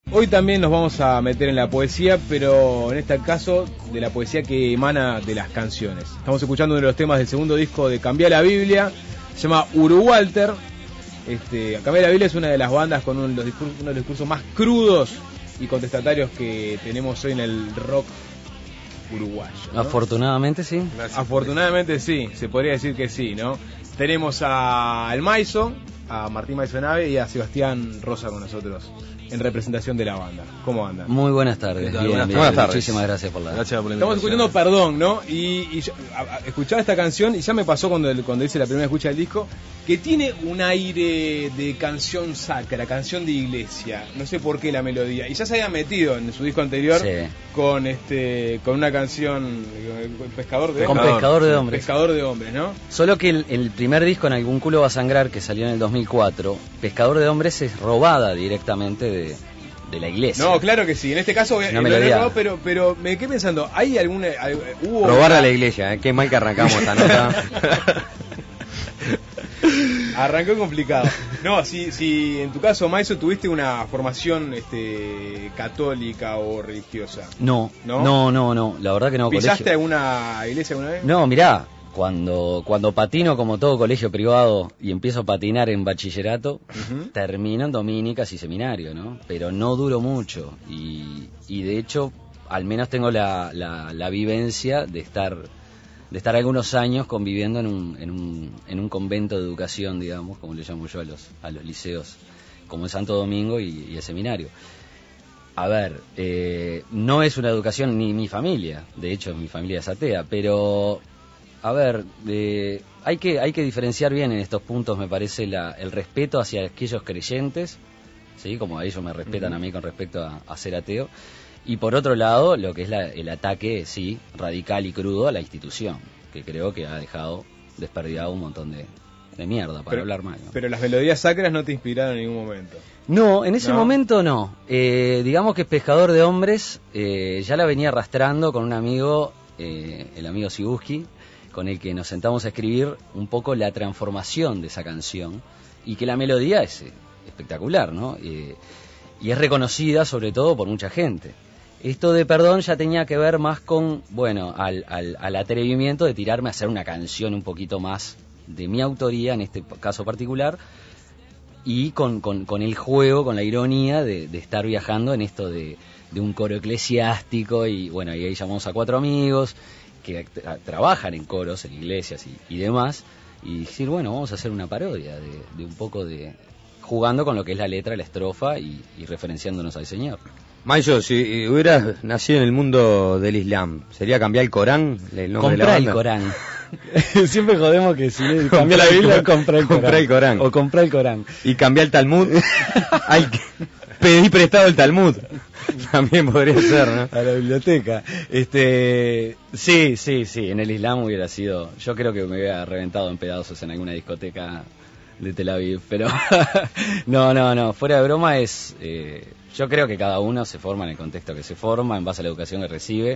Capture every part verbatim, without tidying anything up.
Hoy también nos vamos a meter en la poesía, pero en este caso de la poesía que emana de las canciones. Estamos escuchando uno de los temas del segundo disco de Cambiar la Biblia, se llama Uruwalter. Este, Cambiar la Biblia es una de las bandas con uno de los discursos, uno de los discursos más crudos y contestatarios que tenemos hoy en el rock uruguayo, ¿no? Afortunadamente sí. Gracias. Afortunadamente sí, se podría decir que sí, ¿no? Tenemos a El Maizo, a Martín Maizonave y a Sebastián Rosa con nosotros en representación de la banda. ¿Cómo andan? Muy buenas tardes. Bien, buenas, bien, buenas tardes. Muchísimas gracias por la, gracias por la Estamos escuchando Perdón, ¿no? Y, y yo, a, a, escuchaba esta canción y ya me pasó cuando, cuando hice la primera escucha del disco, que tiene un aire de canción sacra, canción de iglesia. No sé por qué la melodía. Y ya se había metido en su disco anterior sí. con este con una canción, Pescador de Con Pescador de Hombres. Pescador de Hombres, ¿no? Solo que el, el primer disco, En algún culo va a sangrar, que salió en el dos mil cuatro, Pescador de Hombres es robada directamente de, de la iglesia. No, claro que sí. En este caso, una lo melodía. robado, pero, pero me quedé pensando, ¿hay alguna... Hay, hubo Robar una... a la iglesia, ¿eh? Qué mal que arrancamos esta nota. Arrancó complicado. No, si, si en tu caso, Maizo, tuviste una formación este, católica o religiosa. No, no, no, no, no. La verdad que no. ¿Pisaste colegio. alguna iglesia alguna vez? No, mirá, cuando, cuando patino como todo colegio privado y empiezo a patinar en bachillerato, uh-huh. termino en dominicas y seminario, ¿no? Pero no duro mucho y, y de hecho, al menos tengo la, la, la vivencia de estar... de estar algunos años conviviendo en un, en un, en un convento de educación, digamos, como le llamo yo a los, a los liceos, como el Santo Domingo y, y el seminario. A ver, eh, no es una educación ni mi familia, de hecho mi familia es atea, pero, a ver, eh, hay que hay que diferenciar bien en estos puntos, me parece, la, el respeto hacia aquellos creyentes, ¿sí? Como a ellos me respetan uh-huh. a mí con respecto a, a ser ateo. Y por otro lado, lo que es la, el ataque, sí, radical y crudo a la institución, que creo que ha dejado desperdigado un montón de, de mierda, para pero, hablar mal, ¿no? Pero las melodías sacras no te inspiraron en ningún momento. No, en ese ¿No? momento no. Eh, digamos que Pescador de Hombres eh, ya la venía arrastrando con un amigo, eh, el amigo Sibuski, con el que nos sentamos a escribir un poco la transformación de esa canción, y que la melodía es eh, espectacular, ¿no? Eh, y es reconocida sobre todo por mucha gente. Esto de Perdón ya tenía que ver más con, bueno, al, al, al atrevimiento de tirarme a hacer una canción un poquito más de mi autoría, en este caso particular, y con, con, con el juego, con la ironía de, de estar viajando en esto de, de un coro eclesiástico, y bueno, y ahí llamamos a cuatro amigos que tra- trabajan en coros, en iglesias y, y demás, y decir, bueno, vamos a hacer una parodia de, de un poco de... jugando con lo que es la letra, la estrofa y, y referenciándonos al Señor. Mayo, si hubieras nacido en el mundo del Islam, ¿sería cambiar el Corán? El nombre comprar de la el Corán. Siempre jodemos que si cambia la Biblia, comprar el Corán. Comprar el Corán. O comprar el Corán. Y cambiar el Talmud. Hay que pedir prestado el Talmud. También podría ser, ¿no? A la biblioteca. Este, sí, sí, sí. En el Islam hubiera sido. Yo creo que me hubiera reventado en pedazos en alguna discoteca de Tel Aviv, pero no, no, no. Fuera de broma es. Eh, yo creo que cada uno se forma en el contexto que se forma, en base a la educación que recibe.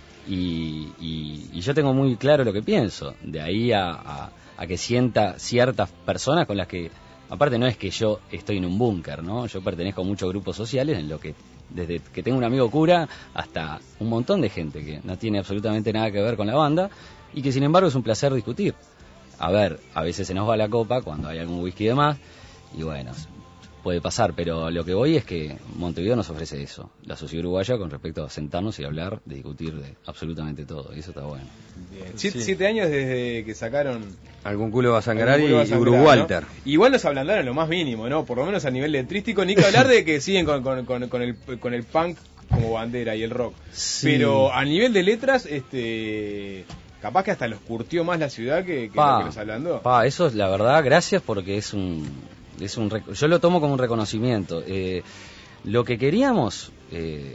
Y, y, y yo tengo muy claro lo que pienso. De ahí a, a, a que sienta ciertas personas con las que. Aparte no es que yo estoy en un búnker, ¿no? Yo pertenezco a muchos grupos sociales en lo que, desde que tengo un amigo cura hasta un montón de gente que no tiene absolutamente nada que ver con la banda y que sin embargo es un placer discutir. A ver, a veces se nos va la copa cuando hay algún whisky de más y bueno, puede pasar, pero lo que voy es que Montevideo nos ofrece eso, la sociedad uruguaya, con respecto a sentarnos y hablar, de discutir de absolutamente todo, y eso está bueno. Bien. Siete, sí. siete años desde que sacaron Algún culo va a sangrar y, y Uruwalter, ¿no? Igual nos ablandaron lo más mínimo, ¿no? Por lo menos a nivel letrístico, ni que hablar de que siguen con, con, con, con, el, con el punk como bandera y el rock. Sí. Pero a nivel de letras, este... capaz que hasta los curtió más la ciudad que, que pa, lo que nos hablando. Pa, eso es la verdad, gracias, porque es un... es un yo lo tomo como un reconocimiento. Eh, lo que queríamos, eh,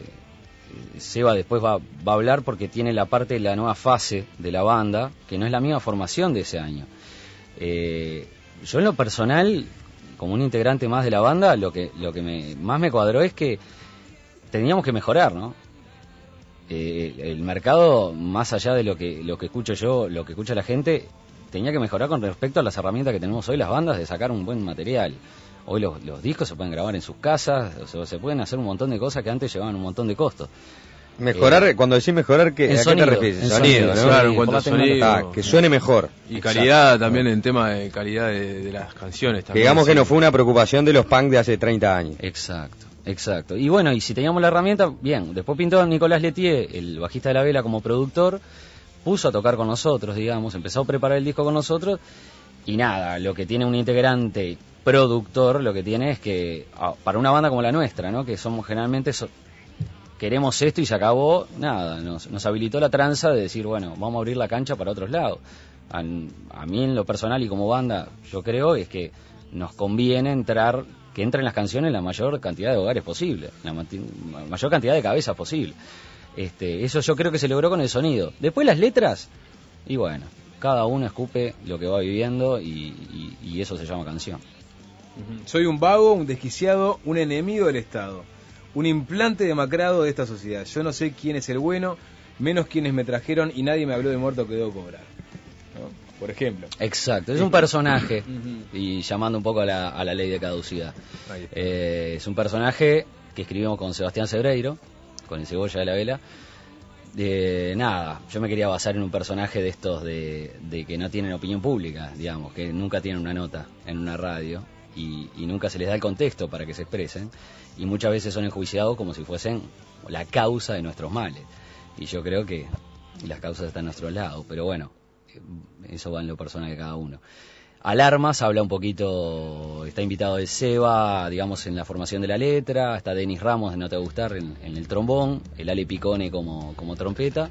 Seba después va, va a hablar porque tiene la parte de la nueva fase de la banda, que no es la misma formación de ese año. Eh, yo en lo personal, como un integrante más de la banda, lo que, lo que me, más me cuadró es que teníamos que mejorar, ¿no? Eh, el mercado, más allá de lo que, lo que escucho yo, lo que escucha la gente, tenía que mejorar con respecto a las herramientas que tenemos hoy las bandas de sacar un buen material. Hoy los, los discos se pueden grabar en sus casas, o sea, se pueden hacer un montón de cosas que antes llevaban un montón de costos. Mejorar, eh, cuando decís mejorar, ¿qué, ¿a sonido, qué te refieres? En Sonido, sonido, ¿no? Claro, en cuanto a sonido. Ah, que suene mejor. Y Exacto. calidad también, en tema de calidad de, de las canciones también. Digamos sí. que no fue una preocupación de los punk de hace treinta años. Exacto, exacto. Y bueno, y si teníamos la herramienta, bien. Después pintó Nicolás Letier, el bajista de La Vela, como productor, puso a tocar con nosotros, digamos, empezó a preparar el disco con nosotros, y nada, lo que tiene un integrante productor, lo que tiene es que, para una banda como la nuestra, ¿no? Que somos generalmente... So- queremos esto y se acabó, nada, nos, nos habilitó la tranza de decir, bueno, vamos a abrir la cancha para otros lados. A, a mí en lo personal y como banda, yo creo es que nos conviene entrar, que entren las canciones en la mayor cantidad de hogares posible, la, ma- la mayor cantidad de cabezas posible. Este, eso yo creo que se logró con el sonido. Después las letras, y bueno, cada uno escupe lo que va viviendo y, y, y eso se llama canción. Soy un vago, un desquiciado, un enemigo del Estado. Un implante demacrado de esta sociedad. Yo no sé quién es el bueno, menos quienes me trajeron y nadie me habló de muerto que debo cobrar. ¿No? Por ejemplo. Exacto, es un personaje, y llamando un poco a la, a la ley de caducidad. Eh, es un personaje que escribimos con Sebastián Sebreiro, con el Cebolla de La Vela. De nada, yo me quería basar en un personaje de estos de, de que no tienen opinión pública, digamos, que nunca tienen una nota en una radio y, y nunca se les da el contexto para que se expresen. Y muchas veces son enjuiciados como si fuesen la causa de nuestros males. Y yo creo que las causas están a nuestro lado, pero bueno, eso va en lo personal de cada uno. Alarmas habla un poquito, está invitado el Seba, digamos, en la formación de la letra, está Denis Ramos de No Te Va a Gustar en, en el trombón, el Ale Picone como, como trompeta,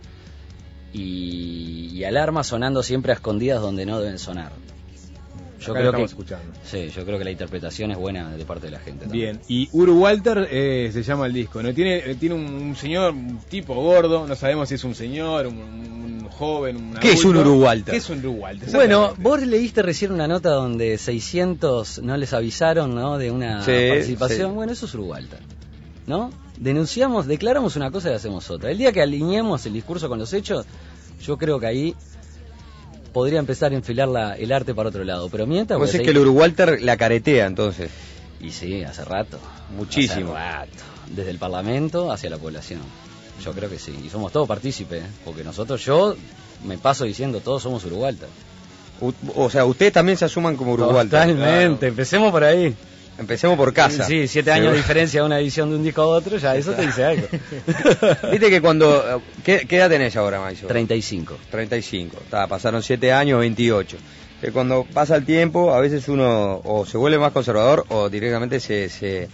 y, y Alarmas sonando siempre a escondidas donde no deben sonar. Yo Acá creo que escuchando. Sí, yo creo que la interpretación es buena de parte de la gente también. Bien, y Uru Walter eh, se llama el disco, ¿no? Tiene, eh, tiene un, un señor, un tipo gordo, no sabemos si es un señor, un, un joven, un ¿Qué es un Uru Walter? ¿Qué es un Uru Walter? Bueno, vos leíste recién una nota donde seiscientos no les avisaron, ¿no? De una Sí, participación. sí. Bueno, eso es Uru Walter, ¿no? Denunciamos, declaramos una cosa y hacemos otra. El día que alineemos el discurso con los hechos, yo creo que ahí podría empezar a enfilar la, el arte para otro lado. Pero mientras... Vos es que el Uru Walter la caretea, entonces. Y sí, hace rato. Muchísimo. Hace rato. Desde el Parlamento hacia la población. Yo creo que sí. Y somos todos partícipes, ¿eh? Porque nosotros, yo me paso diciendo, todos somos Uru Walter. U- o sea, ustedes también se asuman como Uru Walter. Totalmente, Claro. empecemos por ahí. Empecemos por casa. Sí, siete años de diferencia de una edición de un disco a otro, ya eso te dice algo. Viste que cuando... ¿Qué, qué edad tenés ahora, Maiso? treinta y cinco. treinta y cinco. Está, pasaron siete años, veintiocho. Que cuando pasa el tiempo, a veces uno o se vuelve más conservador o directamente se... se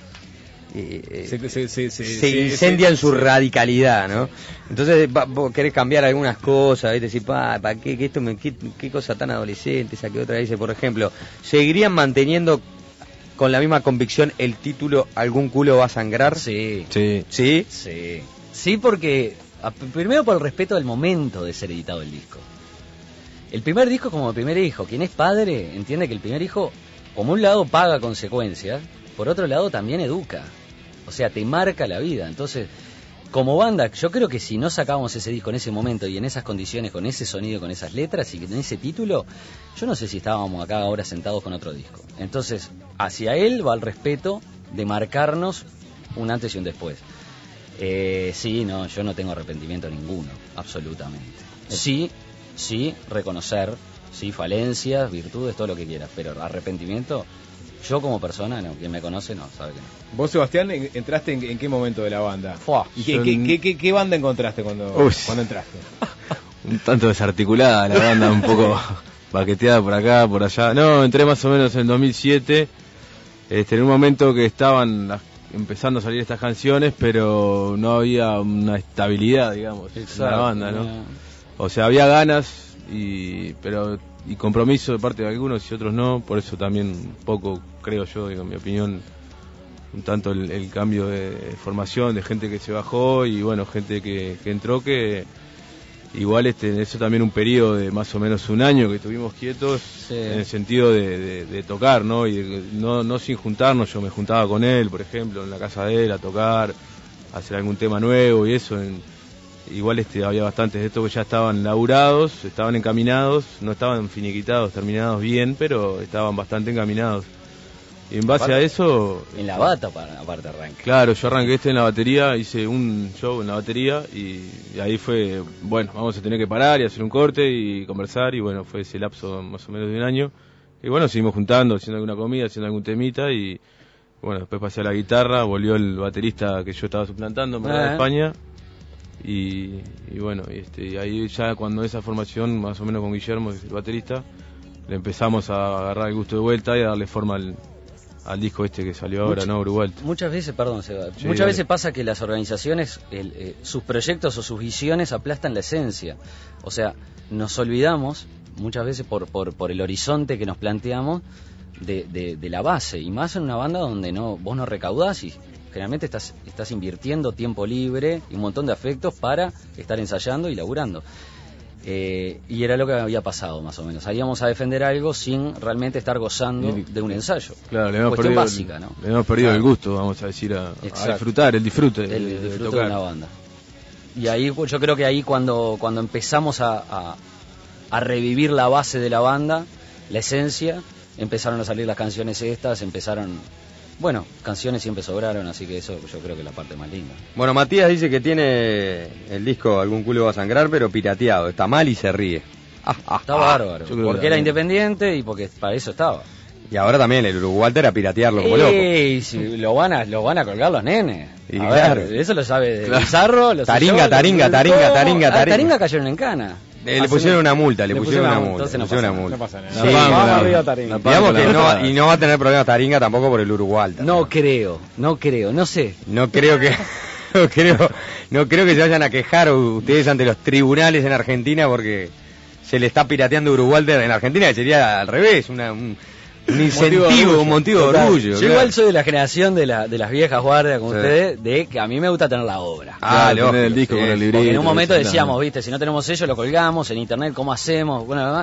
eh, Se, se, se, se, se se- incendia se- en su se- radicalidad, ¿no? Entonces va- vos querés cambiar algunas cosas, ¿viste? Decís, pa, ¿para qué? ¿Qué, esto me, qué, qué cosa tan adolescente? Esa que otra dice, por ejemplo, ¿seguirían manteniendo con la misma convicción el título ¿Algún culo va a sangrar? Sí, Sí. ¿Sí? sí. Sí, porque a- primero por el respeto del momento de ser editado el disco. El primer disco como el primer hijo. Quien es padre entiende que el primer hijo, como un lado paga consecuencias, por otro lado también educa. O sea, te marca la vida. Entonces, como banda, yo creo que si no sacábamos ese disco en ese momento y en esas condiciones, con ese sonido, con esas letras y con ese título, yo no sé si estábamos acá ahora sentados con otro disco. Entonces, hacia él va el respeto de marcarnos un antes y un después. Eh, sí, no, yo no tengo arrepentimiento ninguno, absolutamente. Sí, sí, reconocer, sí, falencias, virtudes, todo lo que quieras, pero arrepentimiento, yo como persona, no, quien me conoce no, sabe que no. Vos, Sebastián, en- entraste en, en qué momento de la banda? Fua, ¿Y qué, yo qué, en- qué, qué- qué banda encontraste cuando, Uy. cuando entraste? Un tanto desarticulada la banda, un poco baqueteada por acá, por allá. No, entré más o menos en dos mil siete, este, en un momento que estaban las- empezando a salir estas canciones, pero no había una estabilidad, digamos, en la banda, ¿no? O sea, había ganas, y pero y compromiso de parte de algunos y otros no, por eso también un poco, creo yo, digo, en mi opinión, un tanto el, el cambio de, de formación, de gente que se bajó y bueno, gente que, que entró, que igual este eso también un periodo de más o menos un año que estuvimos quietos, Sí. en el sentido de, de, de tocar, ¿no? Y de- no, no sin juntarnos, yo me juntaba con él, por ejemplo, en la casa de él a tocar, a hacer algún tema nuevo y eso. En, igual este había bastantes de estos que ya estaban laburados, estaban encaminados, no estaban finiquitados, terminados bien, pero estaban bastante encaminados. Y en base aparte, a eso... En la bata, para, aparte arranque. Claro, yo arranqué este en la batería, hice un show en la batería y, y ahí fue, bueno, vamos a tener que parar y hacer un corte y conversar y bueno, fue ese lapso más o menos de un año. Y bueno, seguimos juntando, haciendo alguna comida, haciendo algún temita y bueno, después pasé a la guitarra, volvió el baterista que yo estaba suplantando, me Ah. de España. Y, y bueno, y este, y ahí ya cuando esa formación, más o menos con Guillermo, el baterista, le empezamos a agarrar el gusto de vuelta y a darle forma al, al disco este que salió ahora, Much- ¿no? Uruguay. Muchas veces, perdón, Seba, Sí, muchas dale. veces pasa que las organizaciones, el, eh, sus proyectos o sus visiones aplastan la esencia. O sea, nos olvidamos muchas veces por, por, por el horizonte que nos planteamos de, de, de la base, y más en una banda donde no vos no recaudás y generalmente estás, estás invirtiendo tiempo libre y un montón de afectos para estar ensayando y laburando. Eh, y era lo que había pasado más o menos. Salíamos a defender algo sin realmente estar gozando Y- de un ensayo. Claro, le hemos Cuestión perdido, básica, el, ¿no? le hemos perdido Claro. el gusto, vamos a decir, a, a Exacto. disfrutar, el disfrute de, El de disfrute de tocar. una banda. Y ahí pues, yo creo que ahí cuando, cuando empezamos a, a, a revivir la base de la banda, la esencia, empezaron a salir las canciones estas, empezaron... Bueno, canciones siempre sobraron, así que eso yo creo que es la parte más linda. Bueno, Matías dice que tiene el disco Algún culo va a sangrar, pero pirateado. Está mal y se ríe. Ah, ah, Está ah. bárbaro, yo creo porque que era también. independiente y porque para eso estaba. Y ahora también el Urugualter a piratearlo como loco. Y si lo van a, lo van a colgar los nenes. Y A claro. ver, eso lo sabe de Claro. Bizarro, lo sé Taringa, yo, taringa, lo- taringa, ¿Cómo? taringa, Ah, taringa. taringa cayeron en cana. Eh, le Hace pusieron un- una multa, le, le pusieron una multa. entonces le no pusieron pasa una nada, multa. no pasa nada. Sí, La Pampa, vamos la- arriba, Taringa. la Pampa, digamos la que no, Pampa. y no va a tener problemas Taringa tampoco por el Urugualter. No creo, no creo, no sé. No creo que no creo, no creo que se vayan a quejar ustedes ante los tribunales en Argentina porque se le está pirateando Urugualter en Argentina, que sería al revés, una, un, un incentivo, un motivo de Total. orgullo. Yo claro. igual soy de la generación de, la, de las viejas guardias como Sí. ustedes, de que a mí me gusta tener la obra. Ah, Claro, tener el lógico, disco sí. con el librito. Porque en un momento eso, decíamos, claro. viste, si no tenemos sello lo colgamos en internet, ¿cómo hacemos? Bueno, además,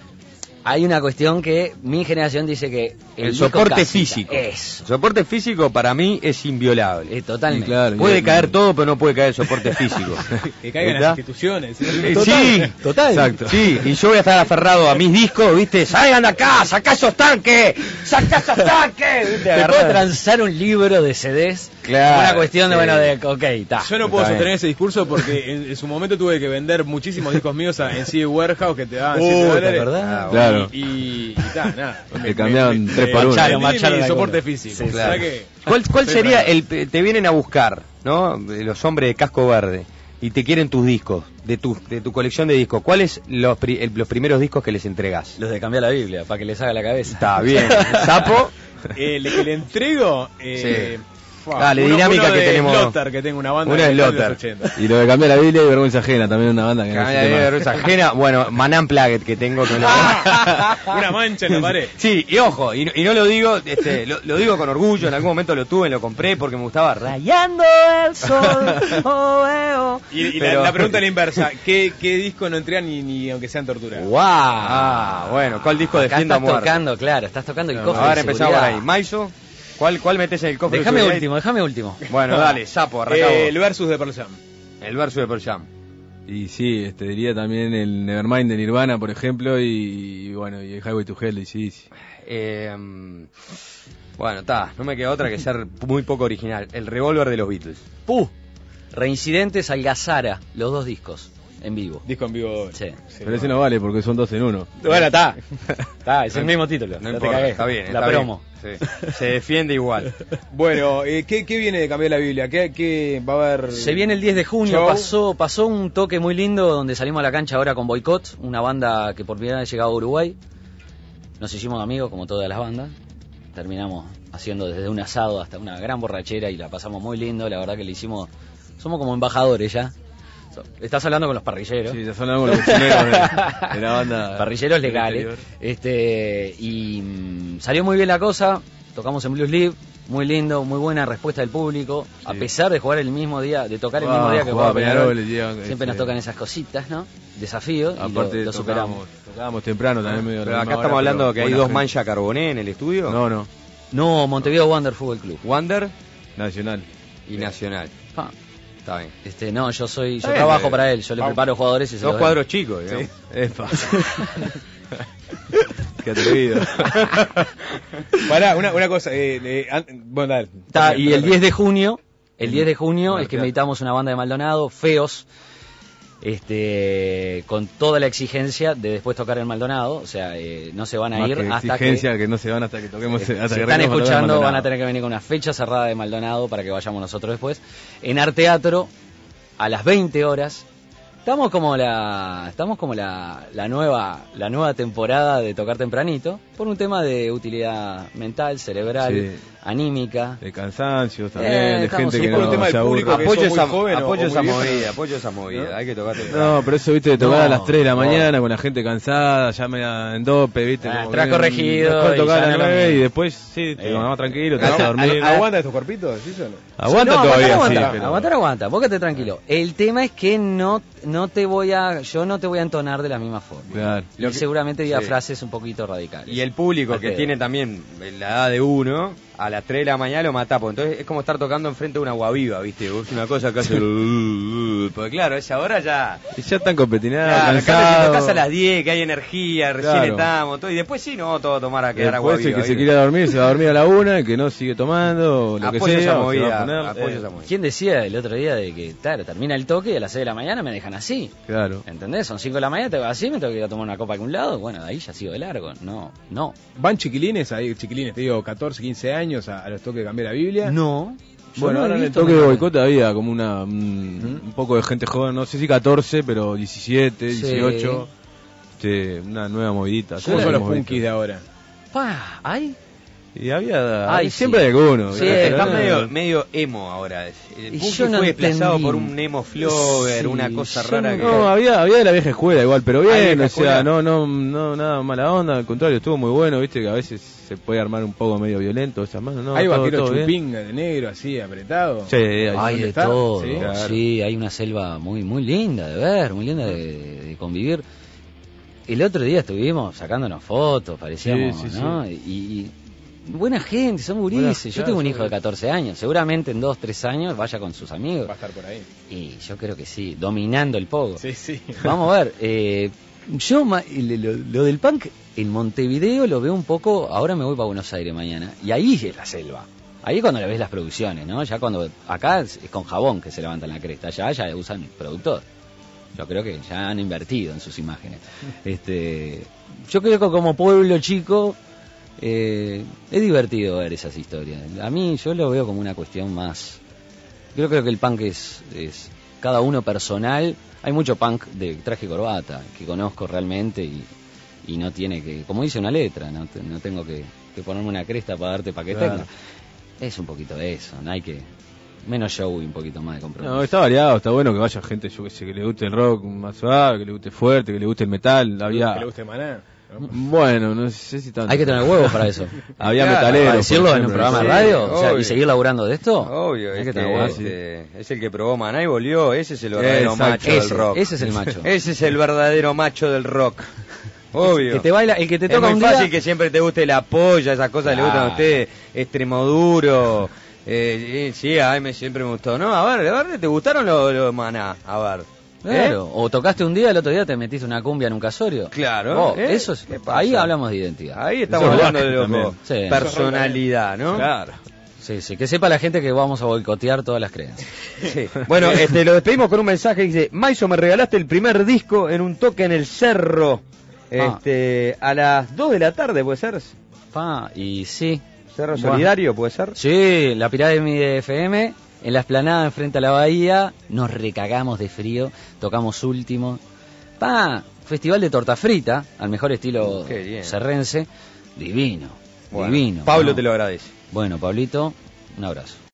hay una cuestión que mi generación dice que El, disco soporte casita. físico. Eso. El soporte físico para mí es inviolable. Eh, totalmente. Y claro, Puede y- caer todo, pero no puede caer el soporte físico. Que caigan ¿Está? las instituciones. Eh, Total, sí, total. Exacto. Sí, y yo voy a estar aferrado a mis discos, ¿viste? ¡Salgan de acá! ¡Sacá esos tanques! ¡Sacá esos tanques! ¿Viste? Te Agarrá- puedo transar un libro de C Ds. Claro, Una cuestión de, sí. bueno, de, ok, está. Yo no puedo Está sostener bien. ese discurso porque en, en su momento tuve que vender muchísimos discos míos a- en C D Warehouse que te daban siete Uh, dólares. ¿verdad? Ah, Claro. Y, y, y ta, nada. Te cambiaban tres por uno. Marcharon, Vendí marcharon mi la soporte cola. físico. Sí, O sea claro. que- ¿Cuál, cuál Estoy sería tranquilo. el... Te vienen a buscar, ¿no? Los hombres de casco verde. Y te quieren tus discos, de tu, de tu colección de discos. ¿Cuáles los, pri- el- los primeros discos que les entregas? Los de cambiar la Biblia, para que les haga la cabeza. Está bien. Sapo. Eh, le, que le entrego. Eh, fua, Dale, uno- dinámica uno que de tenemos. Lothar, que tengo una banda Uno de es metal de los Lothar. ochenta. Y lo de cambiar la Biblia y vergüenza ajena, también una banda que Camila necesite de más. vergüenza ajena. Bueno, Manan Plaget que tengo. Que lo- Una mancha en la pared. Sí, y ojo, y, no- y no lo digo, este, lo, lo digo con orgullo, en algún momento lo tuve, lo compré porque me gustaba Rayando el sol. oh, eh, oh. Y, y Pero- la, la pregunta es la inversa. ¿Qué, qué disco no entregan ni, ni aunque sean tortura? ¡Wow! Ah, bueno, ¿cuál disco Acá defiendo a estás muerte? tocando, claro, estás tocando el A cofre ver, de empezamos por seguridad. ahí. Maiso, ¿cuál, cuál metes en el cofre? de Déjame seguridad? último, déjame último. Bueno, dale, sapo, arrancamos. Eh, el versus de Pearl Jam. El verso de Pearl Jam. Y sí, este, diría también el Nevermind de Nirvana, por ejemplo, y, y bueno, y el Highway to Hell de A C D C. Eh, bueno, está, no me queda otra que ser muy poco original. El revólver de los Beatles. ¡Puh! Reincidentes Algazara, los dos discos, en vivo. Disco en vivo. Sí. Pero ese no vale porque son dos en uno. Bueno, está. Está, es el mismo título. No te importa, cagué. está bien. La está promo. bien. Sí. Se defiende igual. Bueno, eh, ¿qué, ¿qué viene de cambiar la Biblia? ¿Qué, qué va a haber? Se viene el diez de junio, show? pasó pasó un toque muy lindo donde salimos a la cancha ahora con Boicot, una banda que por primera vez llegaba a Uruguay. Nos hicimos amigos como todas las bandas. Terminamos haciendo desde un asado hasta una gran borrachera y la pasamos muy lindo, la verdad que le hicimos... Somos como embajadores ya. So- Estás hablando con los parrilleros. Sí, ya son algunos los cocineros de, de la banda. Parrilleros del legales. interior. Este, y mm, salió muy bien la cosa. Tocamos en Blues Live, muy lindo, muy buena respuesta del público. A Sí. pesar de jugar el mismo día, de tocar el Ah, mismo día que jugaba jugaba Peñarol. Peñarol el día, Siempre este, nos tocan esas cositas, ¿no? Desafíos. y Aparte lo, lo superamos. tocábamos, tocábamos temprano también medio a la Pero acá misma estamos hora, hablando pero que hay buena dos gente. manchas carboné en el estudio. No, no, No, Montevideo Wander Fútbol Club. Wander Nacional. y Nacional. Pa. Está bien. Este, no, yo soy, yo Está bien, trabajo eh, para él, yo le vamos. preparo jugadores y se Dos los cuadros chicos, digamos. Epa. Qué atrevido. Pará, una, una cosa. Eh, eh, an- bueno, dale. Ta, y el diez de junio, el diez de junio en es que Arteatro. invitamos una banda de Maldonado, Feos, este, con toda la exigencia de después tocar en Maldonado, o sea, eh, no se van a Más ir que hasta exigencia que... que no se van hasta que toquemos. Si hasta que están arranquemos a tocar escuchando, Maldonado. van a tener que venir con una fecha cerrada de Maldonado para que vayamos nosotros después. En Arteatro, a las veinte horas. Estamos como la estamos como la, la nueva la nueva temporada de tocar tempranito, por un tema de utilidad mental, cerebral, Sí. anímica. De cansancio también, Eh, de estamos gente un que poco no el tema del se aburre. público, que Apoyo sos muy esa, joven o- apoyo o esa muy viejo. movida, apoyo esa movida, ¿No? hay que tocar temprano. No, pero eso, viste, de tocar No, a las tres de la no. mañana con la gente cansada, ya me en dope, viste. Ah, como tras que corregido mejor y tocar ya a las no es lo nueve y mismo. después, sí, te Eh. vas más tranquilo, te vas a ¿Agu- dormir. ¿Aguanta estos cuerpitos? ¿Sí o no? Aguanta No, todavía, aguantar, sí, aguanta, pero... aguantar, aguanta, vos quedate tranquilo. El tema es que no, no te voy a, yo no te voy a entonar de la misma forma. Claro. Y Lo que- seguramente diga sí. frases un poquito radicales. Y el público Al que pedo. tiene también la edad de uno, a las tres de la mañana lo mata, pues entonces es como estar tocando enfrente de una guaviva, ¿viste? Es una cosa que hace... Porque claro, a esa hora ya... Y ya están competinados, Claro, acá te cansados. tocas a las diez, que hay energía, recién Claro. estamos, todo, y después sí, no, todo tomar a quedar agua Después el viva. que se ¿viste? quiera dormir se va a dormir a la una, el que no sigue tomando, o lo que Apoyo sea. esa o se va a movida, poner, apoyo eh, esa movida. ¿Quién decía el otro día de que, claro, termina el toque y a las seis de la mañana me dejan así? Claro. ¿Entendés? Son cinco de la mañana, te vas así, me tengo que ir a tomar una copa a algún lado. Bueno, de ahí ya sigo de largo. No, no. ¿Van chiquilines ahí, chiquilines, te digo, catorce, quince años a, a los toques de cambiar la Biblia? No. Yo Bueno, no he ahora en el visto toque de nada. boicot había como una un, un poco de gente joven, no sé si catorce, pero diecisiete, Sí. dieciocho, este, una nueva movidita. ¿Cómo Yo son la los hemos punkis visto. de ahora? Pa, ¿hay? Y había, Ay, siempre sí. hay algunos. Sí, ¿viste? Está no, medio, medio emo ahora. El Y punk yo no fue desplazado entendí. por un emo flogger, Sí, una cosa yo rara no- que... No, había, había de la vieja escuela igual, pero ¿Hay bien, vieja o escuela? sea, no, no, no, nada mala onda, al contrario, estuvo muy bueno, viste, que a veces se puede armar un poco medio violento esas manos, no, ¿Hay todo, vaquero todo bien. chupín de negro así, apretado? Sí, hay- Hay ¿dónde de está? todo. Sí, Sí, claro. hay una selva muy muy linda de ver, muy linda de, de convivir. El otro día estuvimos sacándonos fotos, parecíamos, Sí, sí, ¿no? Y, y buena gente, son gurises. Buena- Yo claro, tengo un son hijo de catorce años, seguramente en dos, tres años vaya con sus amigos. Va a estar por ahí. Y yo creo que sí, dominando el pogo. Sí, sí. Vamos a ver, eh, yo ma- lo, lo del punk en Montevideo lo veo un poco, ahora me voy para Buenos Aires mañana, y ahí es la selva. Ahí es cuando le ves las producciones, ¿no? Ya cuando, acá es, es con jabón que se levantan la cresta, allá ya usan productor. Yo creo que ya han invertido en sus imágenes. Este, yo creo que como pueblo chico eh, es divertido ver esas historias. A mí yo lo veo como una cuestión más... Yo creo que el punk es, es cada uno personal. Hay mucho punk de traje y corbata que conozco realmente y, y no tiene que... Como dice una letra, no, Te- no tengo que, que ponerme una cresta para darte paquete. Claro. Es un poquito de eso, no hay que... Menos show y un poquito más de compromiso. No, está variado, está bueno que vaya gente, yo que sé, que le guste el rock más suave, que le guste fuerte, que le guste el metal, había... Que le guste Maná. ¿no? Bueno, no sé si tanto. Hay que tener huevos para eso. Había Claro, metaleros. Para por decirlo en un ejemplo, programa de sí, radio o sea, obvio. y seguir laburando de esto. Obvio, hay es que que tener huevos. este, es el que probó Maná y volvió, ese es el verdadero Exacto. macho del Ese, rock. ese es el macho. Ese es el verdadero macho del rock. Obvio. Que te baila, el que te Es toca muy un fácil día. que siempre te guste la polla, esas cosas que le gustan a Claro. ustedes, Extremoduro. Eh, eh, sí, a mí me, siempre me gustó. No, a ver, a ver, ¿te gustaron los los Maná? A ver. Claro, o tocaste un día, el otro día te metiste una cumbia en un casorio. Claro, Oh, ¿eh? eso es, ¿Qué pasa? ahí hablamos de identidad. Ahí estamos Eso es hablando de rock loco. también. Sí. Personalidad, ¿no? Claro. Sí, sí, que sepa la gente que vamos a boicotear todas las creencias. Sí. Bueno, este, lo despedimos con un mensaje que dice: Maiso, me regalaste el primer disco en un toque en el cerro. Este, a las dos de la tarde, ¿puede ser? Pa, y sí. Cerro Bueno. Solidario, ¿puede ser? Sí, la Pirámide F M, en la explanada enfrente a la bahía, nos recagamos de frío, tocamos último. Pa, festival de torta frita, al mejor estilo Qué bien. serrense, divino, Bueno, divino. Pablo ¿no? te lo agradece. Bueno, Pablito, un abrazo.